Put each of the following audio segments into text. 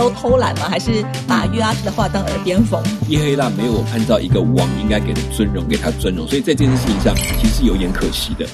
都偷懒吗？还是把约阿施的话当耳边风？ 耶和耶大没有按照一个王应该给的尊荣给他尊荣，所以在这件事情上其实是有点可惜的。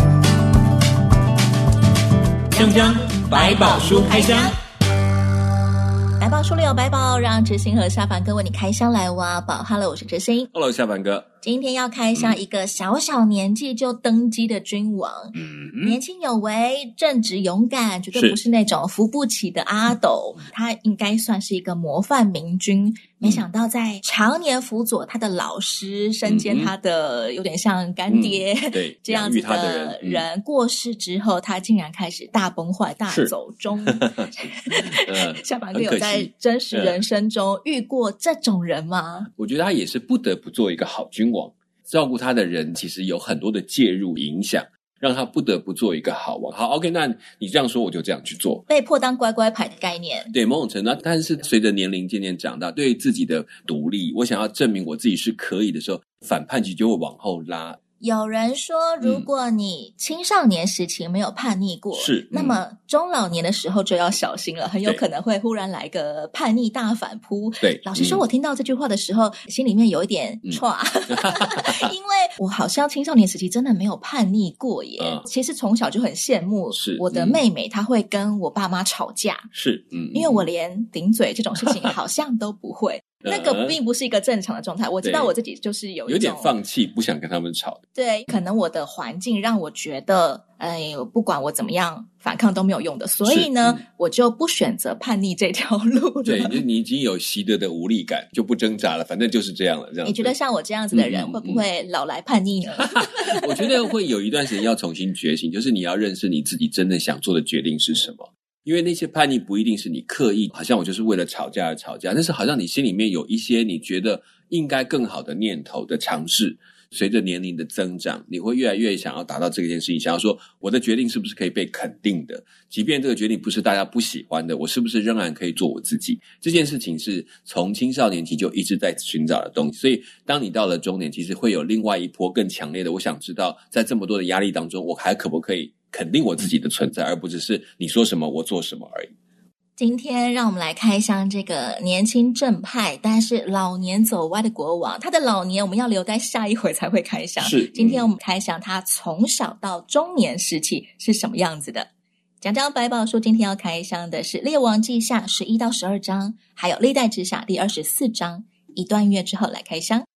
锵锵百宝书开箱， 百宝书里有百宝，让知心和下凡哥为你开箱来挖宝。Hello， 我是知心。 Hello， 下凡哥。 今天要开箱一个小小年纪就登基的君王，年轻有为，正直勇敢，绝对不是那种扶不起的阿斗，他应该算是一个模范明君。没想到在常年辅佐他的老师，身兼他的有点像干爹， 对这样子的人过世之后，他竟然开始大崩坏、大走钟。下凡哥有在真实人生中遇过这种人吗？ 我觉得他也是不得不做一个好君王，照顾他的人其实有很多的介入影响，让他不得不做一个好王。好 OK， 那你这样说我就这样去做， 被迫当乖乖牌的概念。 对，某种程度，但是随着年龄渐渐长大，对自己的独立，我想要证明我自己是可以的时候，反叛期就会往后拉。 有人说，如果你青少年时期没有叛逆过，那么中老年的时候就要小心了，很有可能会忽然来个叛逆大反扑。 对， 老实说，我听到这句话的时候，心里面有一点歘，因为我好像青少年时期真的没有叛逆过耶。其实从小就很羡慕我的妹妹，她会跟我爸妈吵架，因为我连顶嘴这种事情好像都不会。那个并不是一个正常的状态，我知道我自己就是有点放弃，不想跟他们吵。 对，可能我的环境让我觉得，不管我怎么样反抗都没有用的，所以呢，我就不选择叛逆这条路了。 对，你已经有习得的无力感，就不挣扎了，反正就是这样了。这样， 你觉得像我这样子的人，会不会老来叛逆呢？ 我觉得会有一段时间要重新觉醒，就是你要认识你自己真正想做的决定是什么。因为那些叛逆不一定是你刻意，好像我就是为了吵架而吵架，但是好像你心里面有一些你觉得应该更好的念头的尝试，随着年龄的增长，你会越来越想要达到这件事情，想要说我的决定是不是可以被肯定的，即便这个决定不是大家不喜欢的，我是不是仍然可以做我自己。这件事情是从青少年期就一直在寻找的东西，所以当你到了中年，其实会有另外一波更强烈的，我想知道在这么多的压力当中，我还可不可以肯定我自己的存在，而不只是你说什么我做什么而已。 今天让我们来开箱这个年轻正派但是老年走歪的国王，他的老年我们要留在下一回才会开箱。今天我们开箱他从小到中年时期是什么样子的。讲讲百宝书今天要开箱的是列王纪下11到12章，还有历代志下第24章。一段音乐之后来开箱。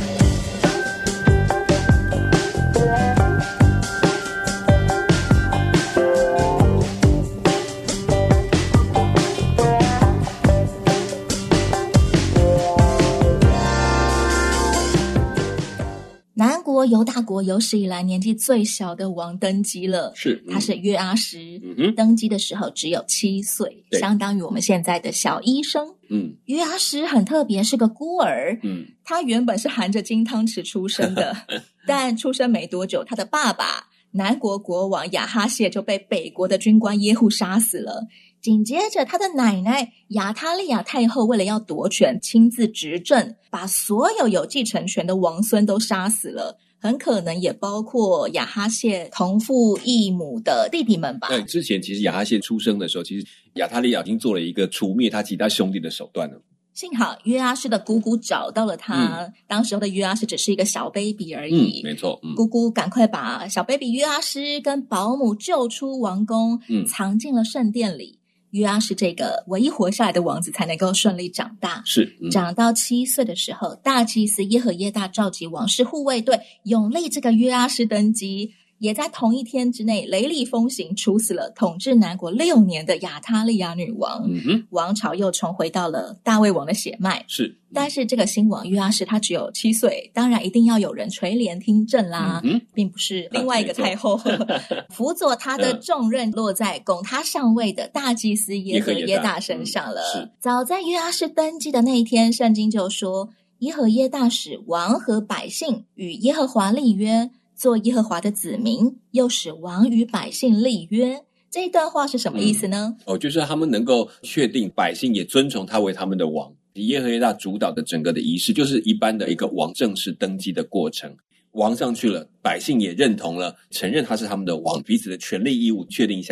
南国犹大国有史以来年纪最小的王登基了，他是约阿施，登基的时候只有7岁，相当于我们现在的小医生。约阿施很特别，是个孤儿，他原本是含着金汤匙出生的，但出生没多久，他的爸爸南国国王亚哈谢就被北国的军官耶户杀死了。紧接着他的奶奶亚他利亚太后为了要夺权，亲自执政，把所有有继承权的王孙都杀死了，很可能也包括亚哈谢同父异母的弟弟们吧。 对，之前其实亚哈谢出生的时候，其实亚他利亚已经做了一个除灭他其他兄弟的手段了。 幸好约阿施的姑姑找到了他，当时候的约阿施只是一个小 baby 而已。 没错。 姑姑赶快把小 baby 约阿施跟保姆救出王宫，藏进了圣殿里。约阿施这个唯一活下来的王子才能够顺利长大。长到7岁的时候，大祭司耶和耶大召集王室护卫队，永立这个约阿施登基。也在同一天之内雷厉风行，处死了统治南国6年的亚他利亚女王。王朝又重回到了大卫王的血脉。但是这个新王约阿施他只有7岁，当然一定要有人垂帘听政啦，并不是另外一个太后。辅佐他的重任落在拱他上位的大祭司耶和耶大身上了。早在约阿施登基的那一天，圣经就说耶和耶大使王和百姓与耶和华立约，做耶和华的子民，又使王与百姓立约。这一段话是什么意思呢？ 就是他们能够确定百姓也尊崇他为他们的王。耶和耶大主导的整个的仪式，就是一般的一个王正式登基的过程。王上去了，百姓也认同了，承认他是他们的王，彼此的权利义务确定下来。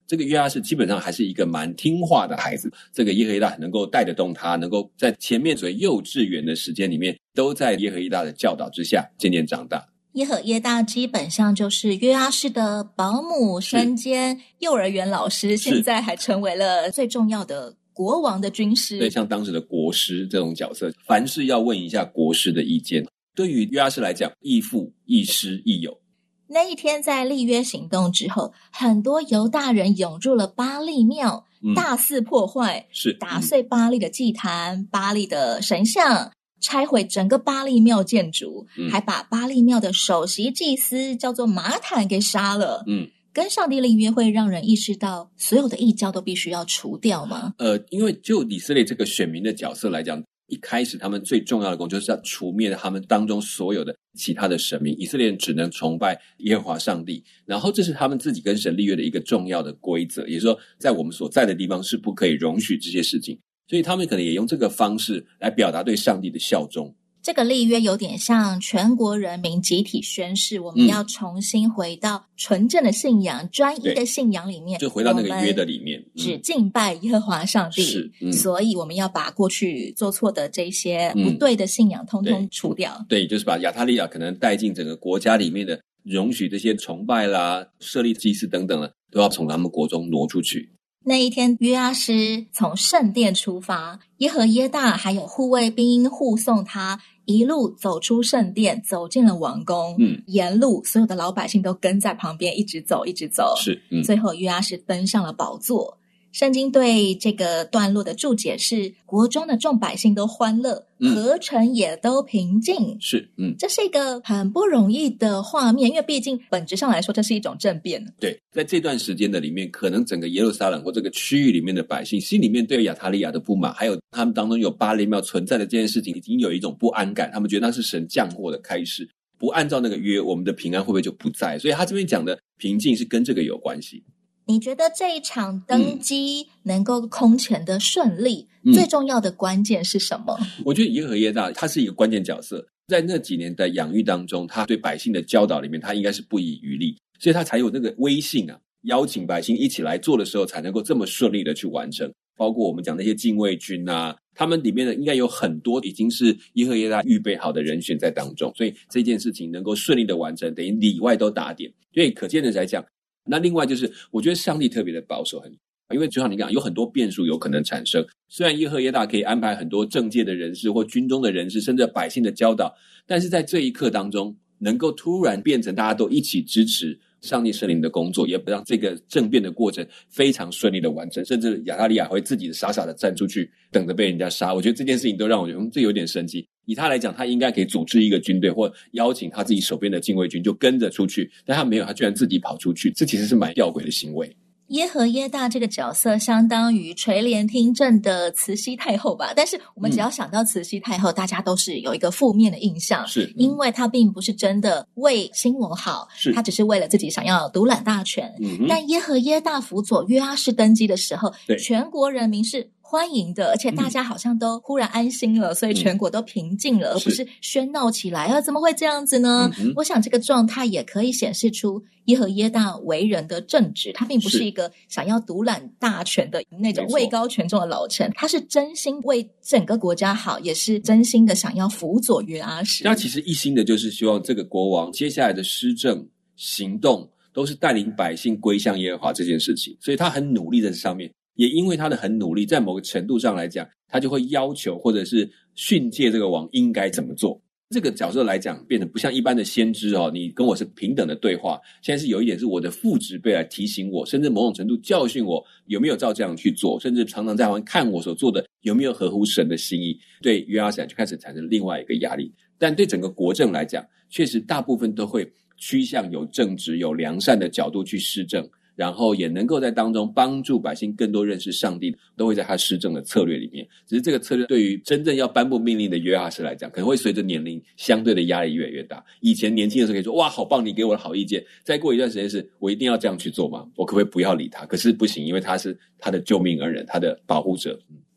这个约阿施基本上还是一个蛮听话的孩子，这个耶和耶大能够带得动他，能够在前面所谓幼稚园的时间里面，都在耶和耶大的教导之下渐渐长大。 耶和耶大基本上就是约阿施的保姆、身兼幼儿园老师，现在还成为了最重要的国王的军师。 对，像当时的国师这种角色，凡事要问一下国师的意见。对于约阿施来讲，亦父亦师亦友。 那一天在立约行动之后，很多犹大人涌入了巴力庙，大肆破坏， 是打碎巴力的祭坛、巴力的神像，拆毁整个巴力庙建筑，还把巴力庙的首席祭司叫做马坦给杀了。跟上帝立约会让人意识到所有的异教都必须要除掉吗？ 因为就以色列这个选民的角色来讲，一开始他们最重要的工作就是要除灭他们当中所有的其他的神明，以色列人只能崇拜耶和华上帝，然后这是他们自己跟神立约的一个重要的规则，也就是说在我们所在的地方是不可以容许这些事情，所以他们可能也用这个方式来表达对上帝的效忠。 这个立约有点像全国人民集体宣誓，我们要重新回到纯正的信仰、专一的信仰里面， 就回到那个约的里面， 只敬拜耶和华上帝。所以我们要把过去做错的这些不对的信仰通通除掉。 对，就是把亚他利亚可能带进整个国家里面的，容许这些崇拜啦、设立祭司等等的，都要从他们国中挪出去。 那一天，约阿施从圣殿出发，耶和耶大还有护卫兵护送他一路走出圣殿，走进了王宫。沿路所有的老百姓都跟在旁边，一直走，一直走。最后约阿施登上了宝座。圣经对这个段落的注解是：国中的众百姓都欢乐，何城也都平静。这是一个很不容易的画面，因为毕竟本质上来说，这是一种政变。 对，在这段时间的里面，可能整个耶路撒冷或这个区域里面的百姓，心里面对亚他利亚的不满，还有他们当中有巴力庙存在的这件事情，已经有一种不安感。他们觉得那是神降祸的开始，不按照那个约，我们的平安会不会就不在？所以他这边讲的平静是跟这个有关系。 你觉得这一场登基能够空前的顺利，最重要的关键是什么？ 我觉得耶和耶大他是一个关键角色，在那几年的养育当中，他对百姓的教导里面，他应该是不遗余力，所以他才有那个威信啊，邀请百姓一起来做的时候，才能够这么顺利的去完成。包括我们讲那些禁卫军啊，他们里面的应该有很多已经是耶和耶大预备好的人选在当中，所以这件事情能够顺利的完成，等于里外都打点。所以可见的来讲，那另外就是我觉得上帝特别的保守，因为就像你讲，有很多变数有可能产生。虽然耶和耶大可以安排很多政界的人士或军中的人士，甚至百姓的教导，但是在这一刻当中，能够突然变成大家都一起支持上帝圣灵的工作，也不让这个政变的过程非常顺利的完成，甚至亚他利亚会自己傻傻的站出去等着被人家杀。我觉得这件事情都让我觉得这有点神奇。以他来讲，他应该可以组织一个军队，或邀请他自己手边的禁卫军就跟着出去，但他没有，他居然自己跑出去，这其实是蛮吊诡的行为。 耶和耶大这个角色相当于垂帘听政的慈禧太后吧，但是我们只要想到慈禧太后，大家都是有一个负面的印象，因为她并不是真的为新王好，她只是为了自己想要独揽大权。但耶和耶大辅佐约阿施登基的时候，全国人民是欢迎的，而且大家好像都忽然安心了，所以全国都平静了，而不是喧闹起来怎么会这样子呢？我想这个状态也可以显示出耶和耶大为人的正直，他并不是一个想要独揽大权的那种位高权重的老臣，他是真心为整个国家好，也是真心的想要辅佐约阿施。 他其实一心的就是希望这个国王接下来的施政行动都是带领百姓归向耶和华这件事情，所以他很努力在这上面。也因为他的很努力，在某个程度上来讲，他就会要求或者是训诫这个王应该怎么做。这个角色来讲，变得不像一般的先知你跟我是平等的对话，现在是有一点是我的父执辈来提醒我，甚至某种程度教训我有没有照这样去做，甚至常常在旁边看我所做的有没有合乎神的心意。对约阿施就开始产生另外一个压力，但对整个国政来讲，确实大部分都会趋向有正直有良善的角度去施政，然后也能够在当中帮助百姓更多认识上帝，都会在他施政的策略里面。只是这个策略对于真正要颁布命令的约阿施来讲，可能会随着年龄相对的压力越来越大。以前年轻的时候可以说哇好棒，你给我的好意见，再过一段时间是我一定要这样去做吗？我可不可以不要理他？可是不行，因为他是他的救命恩人，他的保护者。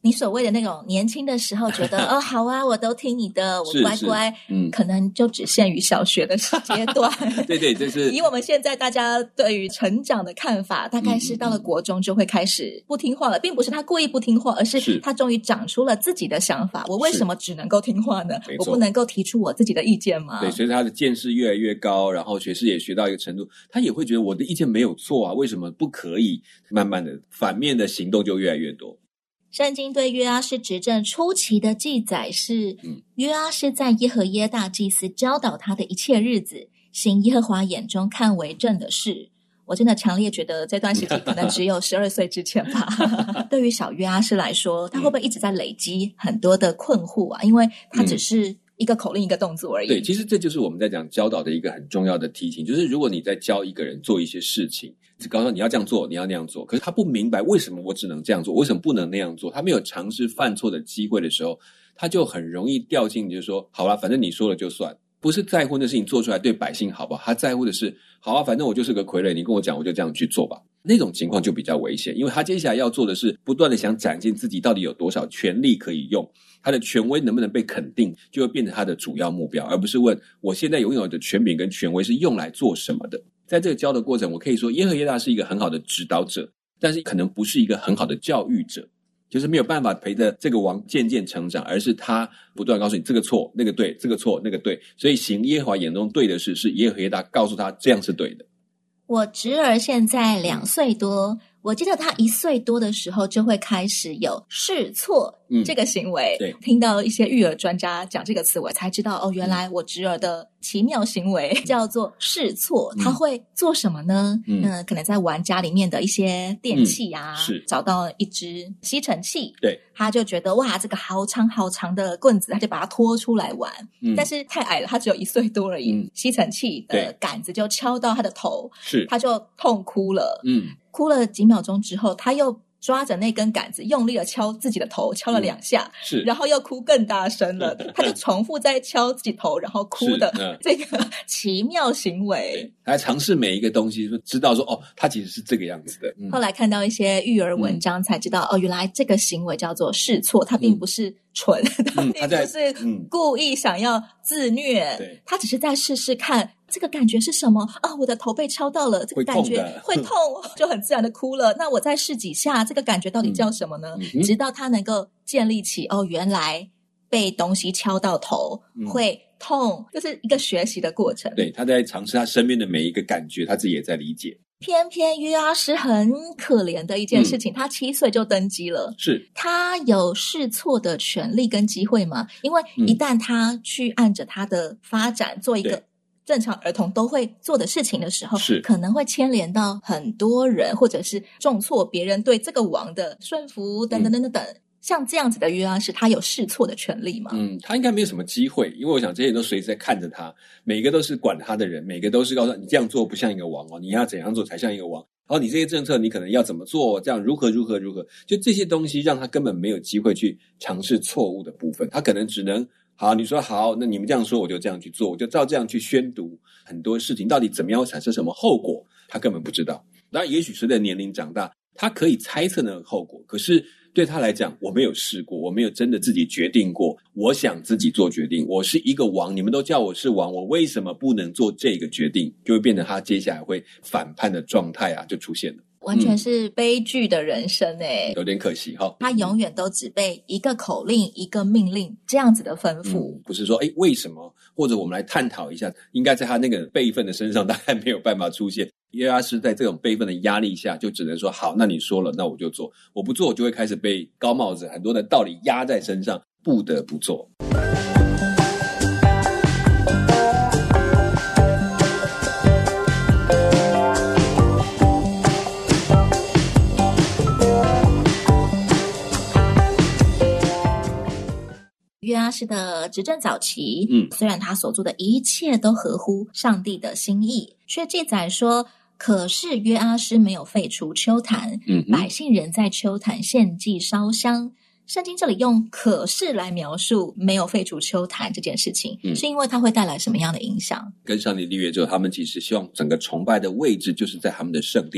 你所谓的那种年轻的时候觉得哦好啊，我都听你的，我乖乖，可能就只限于小学的阶段。 对对，就是以我们现在大家对于成长的看法，大概是到了国中就会开始不听话了，并不是他故意不听话，而是他终于长出了自己的想法。我为什么只能够听话呢？我不能够提出我自己的意见吗？ 对，随着他的见识越来越高，然后学识也学到一个程度，他也会觉得我的意见没有错啊，为什么不可以？慢慢的反面的行动就越来越多。 圣经对约阿施执政初期的记载是，约阿施在耶和耶大祭司教导他的一切日子，行耶和华眼中看为正的事。我真的强烈觉得这段时期可能只有12岁之前吧。对于小约阿施来说，他会不会一直在累积很多的困惑啊？因为他只是一个口令一个动作而已。 对，其实这就是我们在讲教导的一个很重要的提醒，就是如果你在教一个人做一些事情，只告诉他你要这样做，你要那样做，可是他不明白为什么我只能这样做，为什么不能那样做，他没有尝试犯错的机会的时候，他就很容易掉进就是说好啦，反正你说了就算，不是在乎那事情做出来对百姓好不好，他在乎的是好啊，反正我就是个傀儡，你跟我讲我就这样去做吧。那种情况就比较危险，因为他接下来要做的是不断的想展现自己到底有多少权力可以用，他的权威能不能被肯定，就会变成他的主要目标，而不是问我现在拥有的权柄跟权威是用来做什么的。在这个教的过程，我可以说耶和耶大是一个很好的指导者，但是可能不是一个很好的教育者，就是没有办法陪着这个王渐渐成长，而是他不断告诉你这个错那个对，这个错那个对，所以行耶和华眼中对的事，是耶和耶大告诉他这样是对的。 我侄儿现在2岁多，我记得他1岁多的时候就会开始有试错这个行为。 对， 听到一些育儿专家讲这个词，我才知道哦，原来我侄儿的奇妙行为叫做试错。他会做什么呢？可能在玩家里面的一些电器啊，找到一支吸尘器， 对， 他就觉得哇，这个好长好长的棍子，他就把它拖出来玩。但是太矮了，他只有1岁多而已，吸尘器的杆子就敲到他的头，他就痛哭了。哭了几秒钟之后，他又抓着那根杆子用力的敲自己的头，敲了2下，然后又哭更大声了。他就重复在敲自己头然后哭的这个奇妙行为。 他尝试每一个东西，知道说哦，他其实是这个样子的。 后来看到一些育儿文章才知道，哦，原来这个行为叫做试错，他并不是蠢，他并不是故意想要自虐，他只是在试试看这个感觉是什么啊？我的头被敲到了，这个感觉会痛，就很自然的哭了。那我再试几下，这个感觉到底叫什么呢？直到他能够建立起哦，原来被东西敲到头会痛，就是一个学习的过程。 对，他在尝试他身边的每一个感觉，他自己也在理解。 偏偏约阿施很可怜的一件事情，他7岁就登基了， 是他有试错的权利跟机会吗？因为一旦他去按着他的发展做一个正常儿童都会做的事情的时候，可能会牵连到很多人，或者是重挫别人对这个王的顺服等等等等等。像这样子的约阿施，他有试错的权利吗？ 他应该没有什么机会，因为我想这些人都随时在看着他，每个都是管他的人，每个都是告诉他你这样做不像一个王哦，你要怎样做才像一个王，然后你这些政策你可能要怎么做，这样如何，就这些东西让他根本没有机会去尝试错误的部分，他可能只能好，你说好，那你们这样说我就这样去做，我就照这样去宣读，很多事情到底怎么样产生什么后果他根本不知道。当然也许随着年龄长大，他可以猜测那个后果，可是对他来讲，我没有试过，我没有真的自己决定过，我想自己做决定，我是一个王，你们都叫我是王，我为什么不能做这个决定？就会变成他接下来会反叛的状态啊，就出现了。 完全是悲剧的人生有点可惜哈。 他永远都只被一个口令一个命令这样子的吩咐， 不是说为什么，或者我们来探讨一下，应该在他那个辈分的身上大概没有办法出现。约阿施在这种辈分的压力下，就只能说好，那你说了，那我就做，我不做我就会开始被高帽子很多的道理压在身上，不得不做。 约阿施的执政早期，虽然他所做的一切都合乎上帝的心意，却记载说，可是约阿施没有废除邱坛，百姓仍在邱坛献祭烧香。圣经这里用可是来描述没有废除邱坛这件事情，是因为它会带来什么样的影响？ 跟上帝立约之后，他们其实希望整个崇拜的位置就是在他们的圣殿，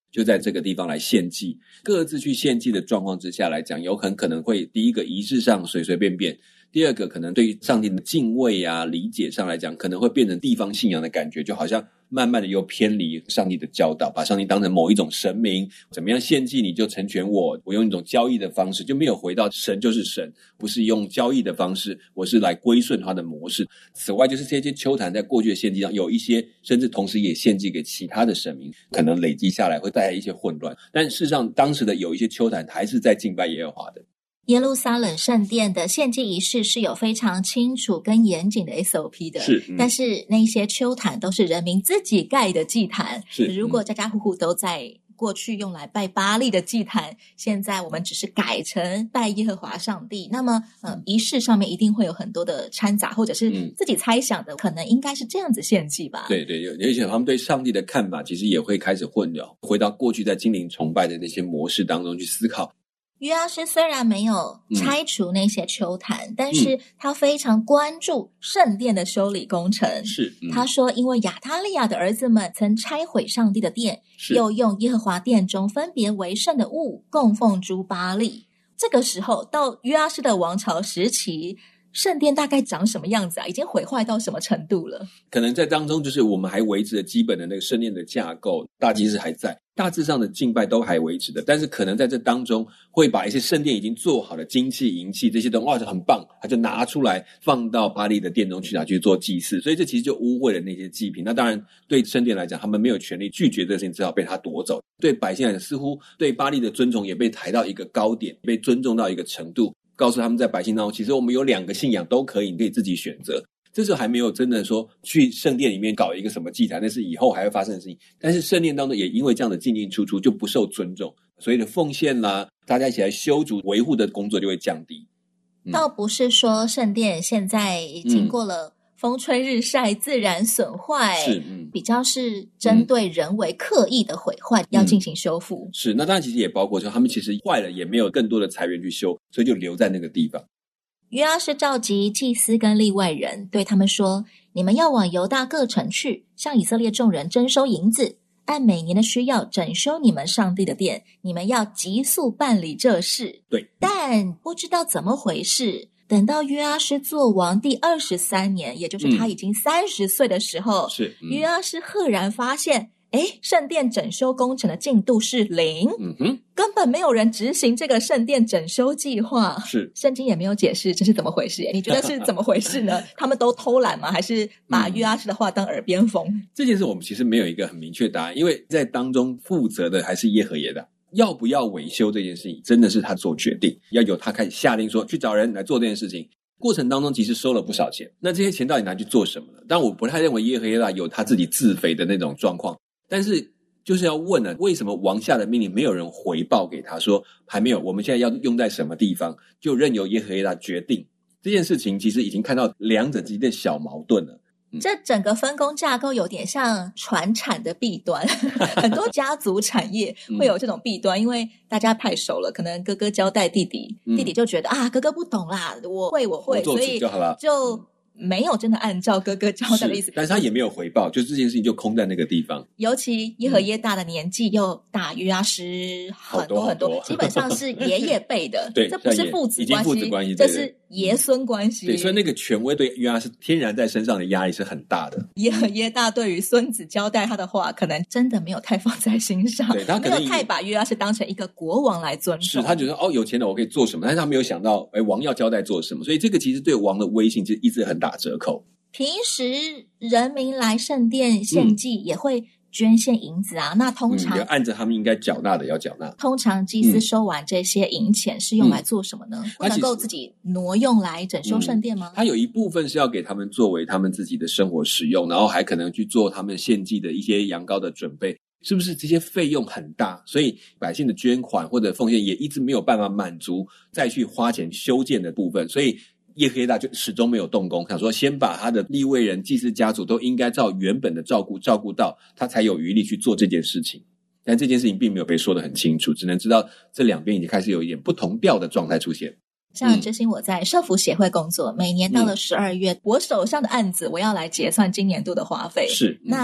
就在这个地方来献祭，各自去献祭的状况之下来讲，有很可能会第一个仪式上随随便便，第二个可能对于上帝的敬畏啊理解上来讲，可能会变成地方信仰的感觉，就好像慢慢的又偏离上帝的教导，把上帝当成某一种神明，怎么样献祭你就成全我用一种交易的方式，就没有回到神就是神，不是用交易的方式，我是来归顺他的模式。此外就是这些丘坛在过去的献祭上有一些甚至同时也献祭给其他的神明，可能累积下来会带来一些混乱，但事实上当时的有一些丘坛还是在敬拜耶和华的。 耶路撒冷圣殿的献祭仪式是有非常清楚跟严谨的 SOP 的， 是， 但是那些丘坛都是人民自己盖的祭坛， 是， 如果家家户户都在过去用来拜巴力的祭坛，现在我们只是改成拜耶和华上帝，那么仪式上面一定会有很多的掺杂，或者是自己猜想的，可能应该是这样子献祭吧。 对对，而且他们对上帝的看法其实也会开始混淆，回到过去在精灵崇拜的那些模式当中去思考。 约阿施虽然没有拆除那些丘坛，但是他非常关注圣殿的修理工程。 是， 他说因为亚他利亚的儿子们曾拆毁上帝的殿，又用耶和华殿中分别为圣的物供奉诸巴力。这个时候到约阿施的王朝时期，圣殿大概长什么样子啊？已经毁坏到什么程度了？ 可能在当中就是我们还维持了基本的那个圣殿的架构，大祭司还在，大致上的敬拜都还维持的，但是可能在这当中会把一些圣殿已经做好的金器银器这些东西，哇，很棒，他就拿出来放到巴力的殿中去做祭祀，所以这其实就污秽了那些祭品。那当然对圣殿来讲，他们没有权利拒绝这个事情，只好被他夺走。对百姓来讲，似乎对巴力的尊崇也被抬到一个高点，被尊重到一个程度，告诉他们在百姓当中，其实我们有2个信仰都可以，你可以自己选择。这时候还没有真的说去圣殿里面搞一个什么祭坛，那是以后还会发生的事情。但是圣殿当中也因为这样的进进出出就不受尊重，所以的奉献啦，大家一起来修筑维护的工作就会降低。 倒不是说圣殿现在经过了风吹日晒自然损坏，是比较是针对人为刻意的毁坏，要进行修复。 是，那当然其实也包括说他们其实坏了也没有更多的财源去修，所以就留在那个地方。 约阿施召集祭司跟利未人，对他们说，你们要往犹大各城去，向以色列众人征收银子，按每年的需要整修你们上帝的殿，你们要急速办理这事。 对， 但不知道怎么回事，等到约阿施做王第23年，也就是他已经30岁的时候，约阿施赫然发现圣殿整修工程的进度是0，根本没有人执行这个圣殿整修计划。 是， 圣经也没有解释这是怎么回事。你觉得是怎么回事呢？他们都偷懒吗？还是把约阿施的话当耳边风？ 这件事我们其实没有一个很明确答案，因为在当中负责的还是耶和耶大，要不要维修这件事情真的是他做决定，要由他开始下令说去找人来做这件事情。过程当中其实收了不少钱，那这些钱到底拿去做什么呢？但我不太认为耶和耶大有他自己自肥的那种状况，但是就是要问了，为什么王下的命令没有人回报给他说还没有，我们现在要用在什么地方，就任由耶和耶大决定。这件事情其实已经看到两者之间的小矛盾了。 这整个分工架构有点像传产的弊端很多家族产业会有这种弊端，因为大家太熟了，可能哥哥交代弟弟，弟弟就觉得哥哥不懂啦，我会，所以就好了， 就没有真的按照哥哥交代的意思， 但是他也没有回报，就这件事情就空在那个地方。 尤其耶和耶大的年纪又大约阿施很多，基本上是爷爷辈的对， 这不是父子关系，这是爷孙关系。 对，所以那个权威对约阿施天然在身上的压力是很大的。 耶和耶大对于孙子交代他的话，可能真的没有太放在心上， 对，他可能没有太把约阿施当成一个国王来尊重。 是，他觉得有钱了我可以做什么，但是他没有想到王要交代做什么，所以这个其实对王的威信就一直很打折扣。 平时人民来圣殿献祭也会捐献银子那通常按着他们应该缴纳的要缴纳。 通常祭司收完这些银钱是用来做什么呢？不能够自己挪用来整修圣殿吗？ 他有一部分是要给他们作为他们自己的生活使用，然后还可能去做他们献祭的一些羊羔的准备。是不是这些费用很大，所以百姓的捐款或者奉献也一直没有办法满足再去花钱修建的部分，所以耶和耶大就始终没有动工，想说先把他的利未人祭司家族都应该照原本的照顾到，他才有余力去做这件事情。但这件事情并没有被说得很清楚，只能知道这两边已经开始有一点不同调的状态出现。 像之前我在社福协会工作，每年到了12月我手上的案子我要来结算今年度的花费。 是， 那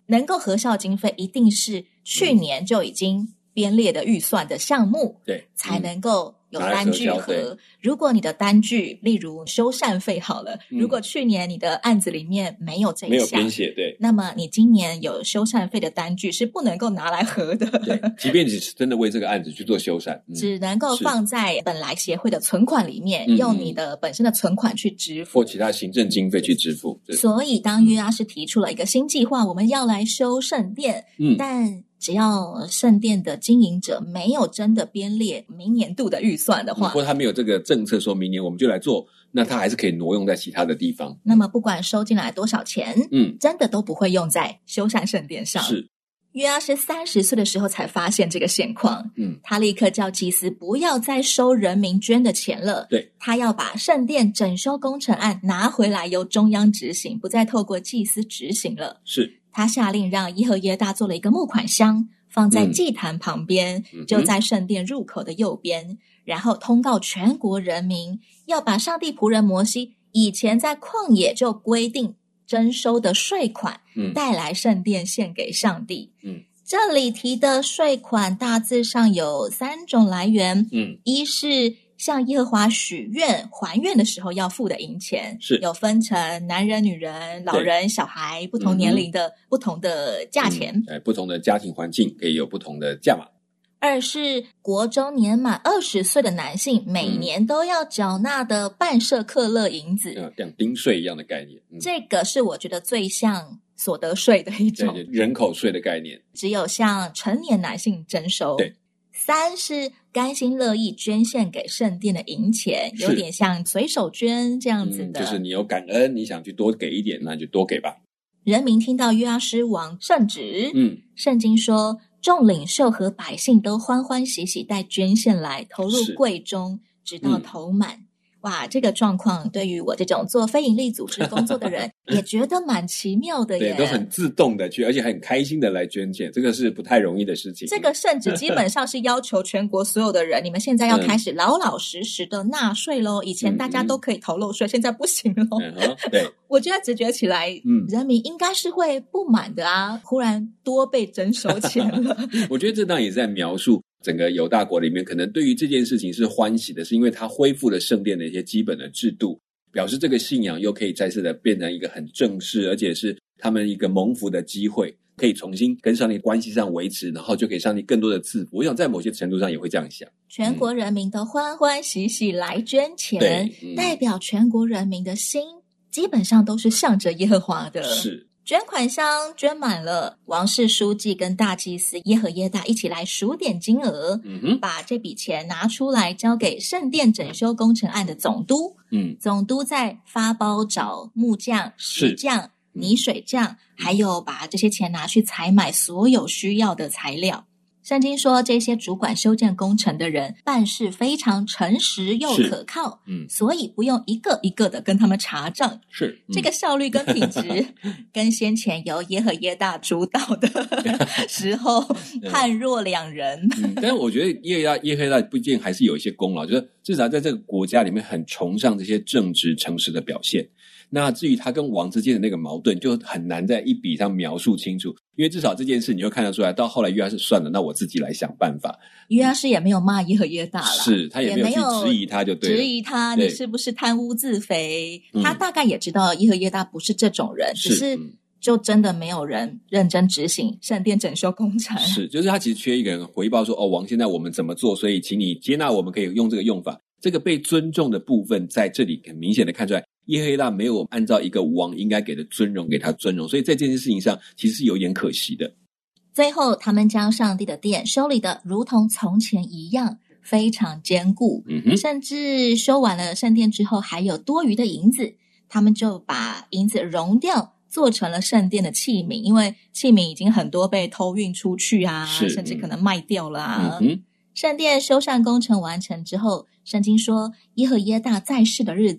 能够核销经费一定是去年就已经编列的预算的项目， 对， 才能够有单据核。如果你的单据，例如修缮费好了，如果去年你的案子里面没有这一项， 没有编写，对， 那么你今年有修缮费的单据是不能够拿来核的。 对，即便你是真的为这个案子去做修缮， 只能够放在本来协会的存款里面，用你的本身的存款去支付， 或其他行政经费去支付。 所以当约阿施提出了一个新计划，我们要来修圣殿，但只要圣殿的经营者没有真的编列明年度的预算的话， 或他没有这个政策说明年我们就来做，那他还是可以挪用在其他的地方。 那么不管收进来多少钱，真的都不会用在修缮圣殿上。 是。 约阿施30岁的时候才发现这个现况，他立刻叫祭司不要再收人民捐的钱了， 对， 他要把圣殿整修工程案拿回来由中央执行，不再透过祭司执行了。 是。 他下令让耶和耶大做了一个募款箱，放在祭坛旁边，就在圣殿入口的右边，然后通告全国人民，要把上帝仆人摩西以前在旷野就规定征收的税款带来圣殿献给上帝。这里提的税款大致上有3种来源，一是向耶和华许愿还愿的时候要付的银钱， 是有分成男人、女人、老人、小孩不同年龄的不同的价钱， 不同的家庭环境可以有不同的价码。 二是国中年满20岁的男性每年都要缴纳的半舍客勒银子， 像丁税一样的概念， 这个是我觉得最像所得税的一种， 对，人口税的概念， 只有向成年男性征收。 对。 3是甘心乐意捐献给圣殿的银钱，有点像随手捐这样子的， 就是你有感恩，你想去多给一点，那就多给吧。 人民听到约阿施王圣旨，圣经说众领袖和百姓都欢欢喜喜带捐献来，投入柜中，直到投满。哇，这个状况对于我这种做非营利组织工作的人也觉得蛮奇妙的耶。 对，都很自动的去，而且很开心的来捐献，这个是不太容易的事情。 这个圣旨基本上是要求全国所有的人，你们现在要开始老老实实的纳税咯。以前大家都可以逃漏税，现在不行咯。 对， 我觉得直觉起来，人民应该是会不满的啊，忽然多被征收钱了。 我觉得这当然也是在描述整个犹大国里面，可能对于这件事情是欢喜的，是因为它恢复了圣殿的一些基本的制度，表示这个信仰又可以再次的变成一个很正式，而且是他们一个蒙福的机会，可以重新跟上帝关系上维持，然后就给上帝更多的赐福。我想在某些程度上也会这样想， 全国人民都欢欢喜喜来捐钱，代表全国人民的心基本上都是向着耶和华的。 是。 捐款箱捐满了，王室书记跟大祭司耶和耶大一起来数点金额，把这笔钱拿出来交给圣殿整修工程案的总督。总督再发包找木匠、石匠、泥水匠，还有把这些钱拿去采买所有需要的材料。圣经说这些主管修建工程的人办事非常诚实又可靠，所以不用一个一个的跟他们查账。 是， 这个效率跟品质跟先前由耶和耶大主导的时候判若两人。 但是我觉得耶和耶大毕竟还是有一些功劳，就是至少在这个国家里面很崇尚这些正直诚实的表现。那至于他跟王之间的那个矛盾，就很难在一笔上描述清楚，因为至少这件事你就看得出来，到后来约阿施算了，那我自己来想办法。 约阿施也没有骂耶和耶大啦， 是他也没有去质疑他，就对了， 质疑他你是不是贪污自肥，他大概也知道耶和耶大不是这种人，只是就真的没有人认真执行圣殿整修工程。 是，就是他其实缺一个人回报说，王现在我们怎么做，所以请你接纳我们可以用这个用法。这个被尊重的部分在这里很明显的看出来，耶和耶大没有按照一个王应该给的尊荣给他尊荣，所以在这件事情上其实是有点可惜的。 最后他们将上帝的殿修理的如同从前一样，非常坚固，甚至修完了圣殿之后还有多余的银子，他们就把银子熔掉，做成了圣殿的器皿，因为器皿已经很多被偷运出去啊，甚至可能卖掉了啊。圣殿修缮工程完成之后，圣经说耶和耶大在世的日子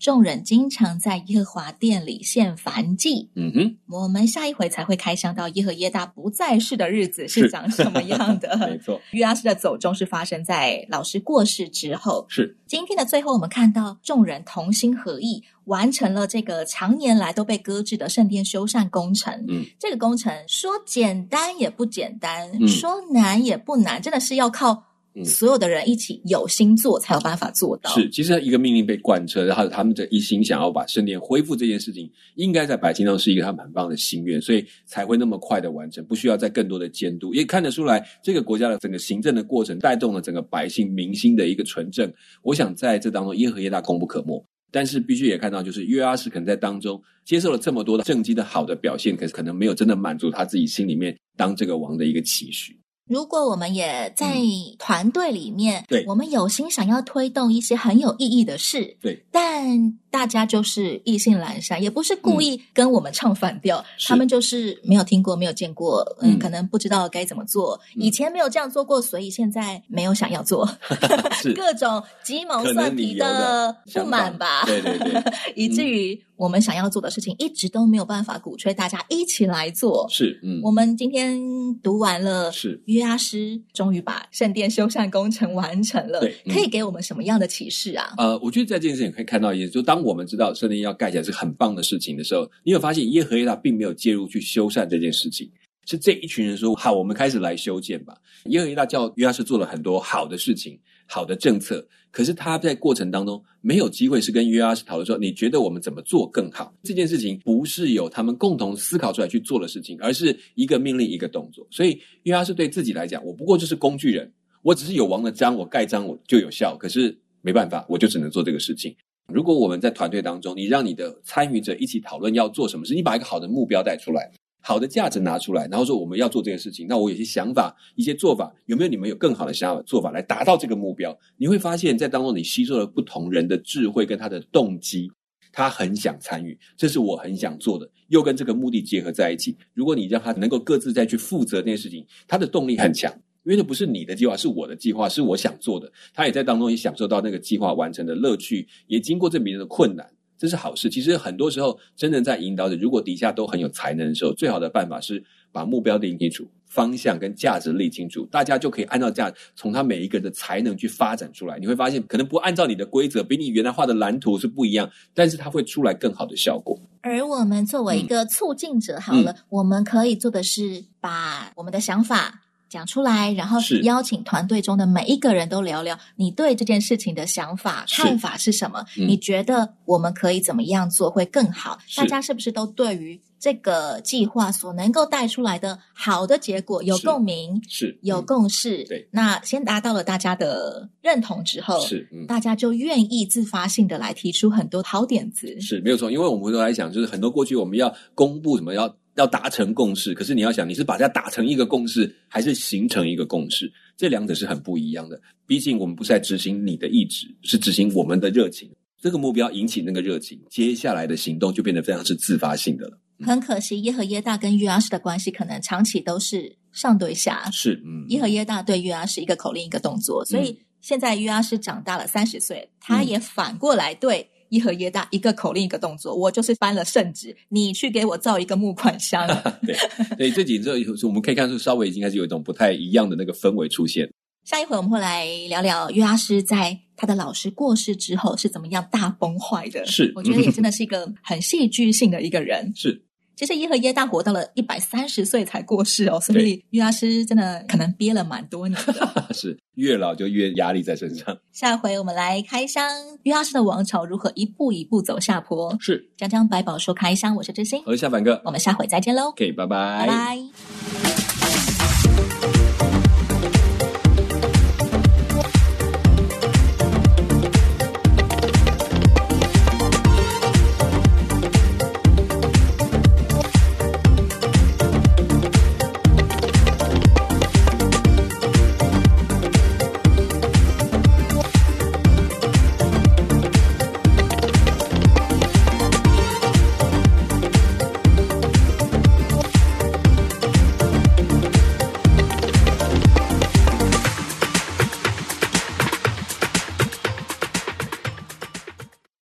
众人经常在耶和华殿里献燔祭。我们下一回才会开箱到耶和耶大不在世的日子是长什么样的。 没错， 约阿施的走钟是发生在老师过世之后。 是今天的最后，我们看到众人同心合意，完成了这个常年来都被搁置的圣殿修缮工程。这个工程说简单也不简单，说难也不难，真的是要靠所有的人一起有心做才有办法做到。 是，其实一个命令被贯彻，然后他们的一心想要把圣殿恢复这件事情，应该在百姓中是一个他们很棒的心愿，所以才会那么快的完成，不需要再更多的监督。也看得出来这个国家的整个行政的过程带动了整个百姓民心的一个纯正。我想在这当中耶和耶大功不可没，但是必须也看到就是约阿施可能在当中接受了这么多的政绩的好的表现，可是可能没有真的满足他自己心里面当这个王的一个期许。 如果我们也在团队里面， 对， 我们有心想要推动一些很有意义的事， 对， 但大家就是意兴阑珊，也不是故意跟我们唱反调，他们就是没有听过没有见过，可能不知道该怎么做，以前没有这样做过，所以现在没有想要做各种鸡毛蒜皮的不满吧。 对对对以至于我们想要做的事情一直都没有办法鼓吹大家一起来做。 是我们今天读完了是约阿施终于把圣殿修缮工程完成了， 对， 可以给我们什么样的启示啊？ 我觉得在这件事情可以看到一点，就当我们知道圣殿要盖起来是很棒的事情的时候，你有发现耶和耶大并没有介入去修缮这件事情，是这一群人说好，我们开始来修建吧。耶和耶大叫约阿施做了很多好的事情，好的政策，可是他在过程当中没有机会是跟约阿施讨论说你觉得我们怎么做更好。这件事情不是由他们共同思考出来去做的事情，而是一个命令一个动作。所以约阿施对自己来讲，我不过就是工具人，我只是有王的章，我盖章我就有效，可是没办法，我就只能做这个事情。如果我们在团队当中，你让你的参与者一起讨论要做什么事，你把一个好的目标带出来，好的价值拿出来，然后说我们要做这个事情，那我有些想法一些做法，有没有你们有更好的想法做法来达到这个目标。你会发现在当中你吸收了不同人的智慧跟他的动机，他很想参与，这是我很想做的，又跟这个目的结合在一起。如果你让他能够各自再去负责那件事情，他的动力很强，因为那不是你的计划，是我的计划，是我想做的，他也在当中也享受到那个计划完成的乐趣，也经过这别人的困难，这是好事。其实很多时候真正在引导者，如果底下都很有才能的时候，最好的办法是把目标定清楚，方向跟价值立清楚，大家就可以按照价值从他每一个人的才能去发展出来。你会发现可能不按照你的规则，比你原来画的蓝图是不一样，但是它会出来更好的效果。 而我们作为一个促进者好了，我们可以做的是把我们的想法讲出来，然后邀请团队中的每一个人都聊聊你对这件事情的想法看法是什么，你觉得我们可以怎么样做会更好，大家是不是都对于这个计划所能够带出来的好的结果有共鸣， 是有共识， 对， 那先达到了大家的认同之后，大家就愿意自发性的来提出很多好点子。 是没有错，因为我们都来讲就是很多过去我们要公布什么要达成共识，可是你要想你是把它打成一个共识还是形成一个共识，这两者是很不一样的。毕竟我们不是在执行你的意志，是执行我们的热情，这个目标引起那个热情，接下来的行动就变得非常是自发性的了。 很可惜耶和耶大跟约阿施的关系可能长期都是上对下， 是耶和耶大对约阿施一个口令一个动作，所以现在约阿施长大了30岁，他也反过来对耶和耶大一个口令一个动作，我就是翻了圣旨，你去给我造一个木款箱。 对，所以这几周我们可以看出稍微已经开始有一种不太一样的那个氛围出现。 下一回我们会来聊聊约阿施在他的老师过世之后是怎么样大崩坏的。 是， 我觉得也真的是一个很戏剧性的一个人。 是， 其实耶和耶大活到了130岁才过世哦，所以约阿施真的可能憋了蛮多年的。 是，越老就越压力在身上。 下回我们来开箱约阿施的王朝如何一步一步走下坡。 是， 江江百宝说开箱，我是知心， 我是夏凡哥， 我们下回再见喽。 OK， 拜拜， 拜拜。